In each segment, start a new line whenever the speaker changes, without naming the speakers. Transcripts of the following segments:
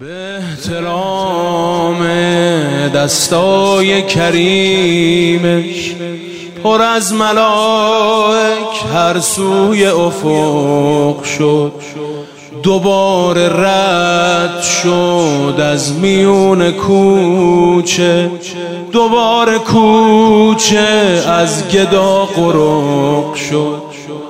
به احترام دستای کریمش پر از ملائک هر سوی افق شد، دوباره رد شد از میون کوچه، دوباره کوچه از گدا قرق شد.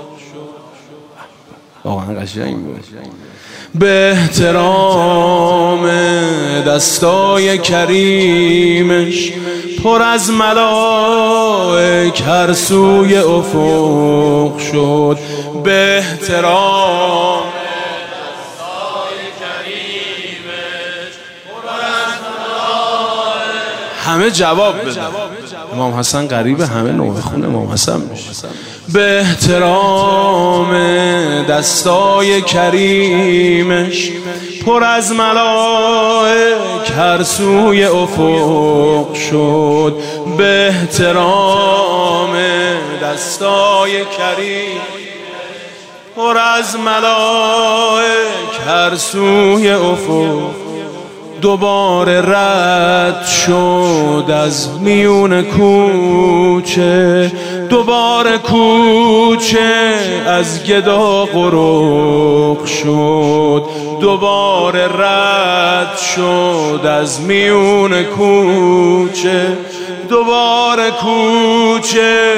واقعا قشنگ بود. به احترام دستای کریمش پر از ملائک هر سوی افق شد. به احترام دستای کریمش پر از ملائک. همه جواب بدن. امام حسن قریب همه نوه خونه امام حسن میشه. به احترام دستای کریمش پر از ملائک هر سوی افق شد. به احترام دستای کریمش پر از ملائک هر سوی افق، دوباره رد شد از میون کوچه، دوباره کوچه از گدا قرق شد، دوباره رد شد از میون کوچه، دوباره کوچه.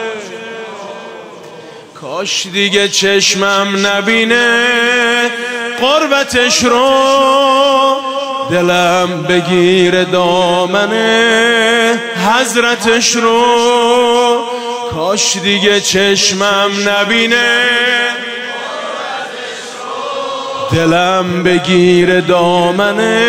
کاش دیگه چشمم نبینه قربتش رو، دلم بگیر دامنه حضرتش رو. کاش دیگه چشمم نبینه دلم بگیر دامنه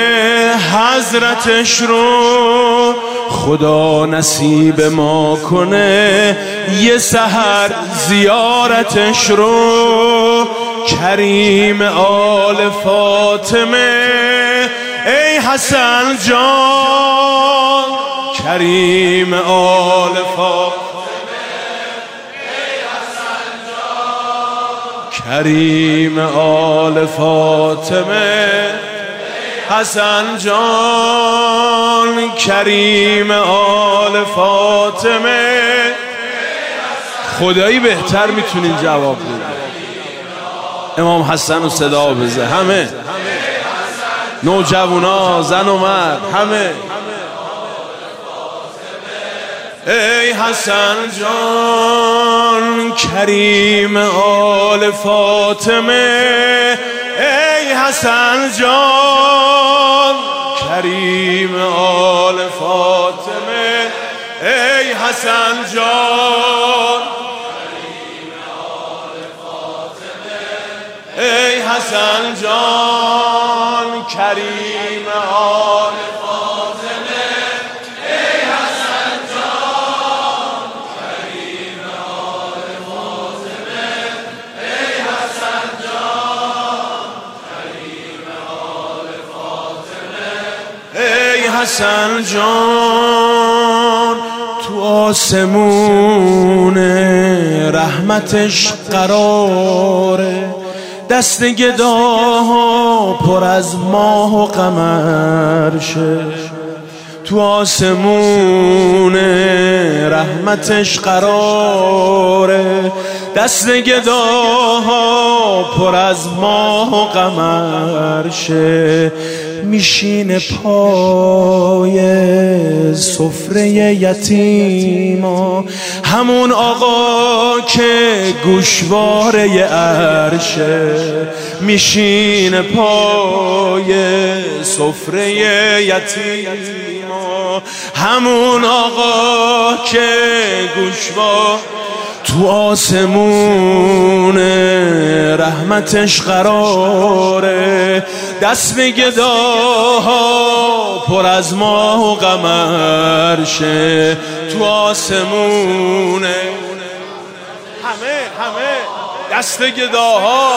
حضرتش رو. خدا نصیب ما کنه یه سحر زیارتش رو. کریم آل فاطمه ای حسن جان، کریم آل فاطمه ای حسن جان، کریم آل فاطمه حسن جان، کریم آل فاطمه. خدایی بهتر میتونین جواب بدین. امام حسن رو صدا بزه همه نوجوانا زن و مرد همه. ای حسن جان، کریم آل فاطمه ای حسن جان، کریم آل فاطمه ای حسن جان، ای حسن جان، کریم آل فاطمه ای حسن جان، کریم آل فاطمه ای حسن جان، کریم آل فاطمه ای حسن جان. تو آسمون رحمتش قراره، دست گداها پر از ماه و قمر شه. تو آسمون رحمتش قراره، دست گداها پر از ماه و قمر شه. میشینه پای سفره یتیما همون آقا که گوشواره عرشه. میشینه پای سفره یتیما همون آقا که گوشواره. تو آسمون رحمتش قراره، دست به گداها پر از ماه و قمر شه. تو آسمون همه دست گداها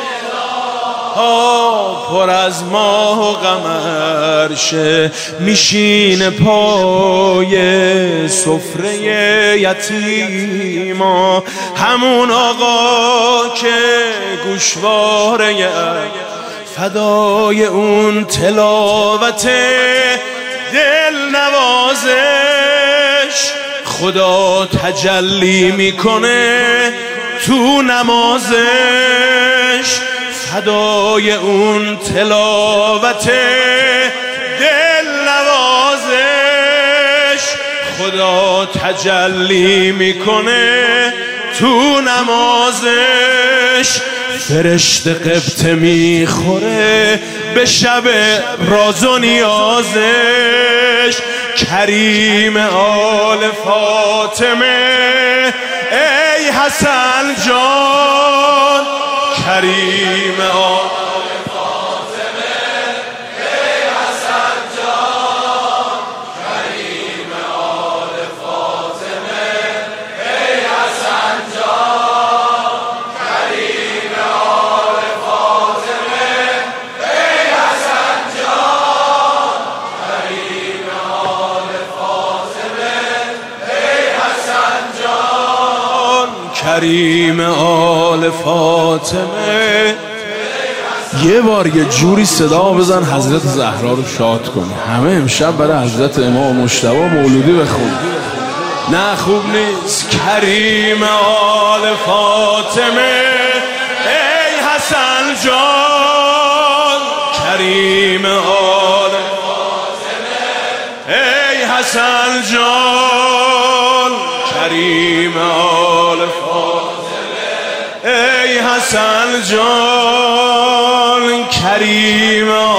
پر از ماه و قمر شه. میشینه پای سفره یتیما همون آقا که گوشواره فدای اون تلاوت دل نوازش. خدا تجلی میکنه تو نمازش، فدای اون تلاوت دل نوازش. خدا تجلی میکنه تو نمازش. فرشته قبطه میخوره به شب راز و نیازش. کریم آل فاطمه ای حسن جان، کریم آل فاطمه ای حسن جان، کریم آل فاطمه ای حسن جان، کریم آل فاطمه ای حسن جان، کریم آل فاطمه ای حسن جان، کریم آل فاطمه. یه بار یه جوری صدا بزن حضرت زهرا رو شاد کنی. همه امشب برای حضرت امام مجتبی مولودی بخون. نه خوب نیست. کریم آل فاطمه ای حسن جان، کریم آل فاطمه ای حسن جان، کریم آل فاطمه ای حسن جان، کریم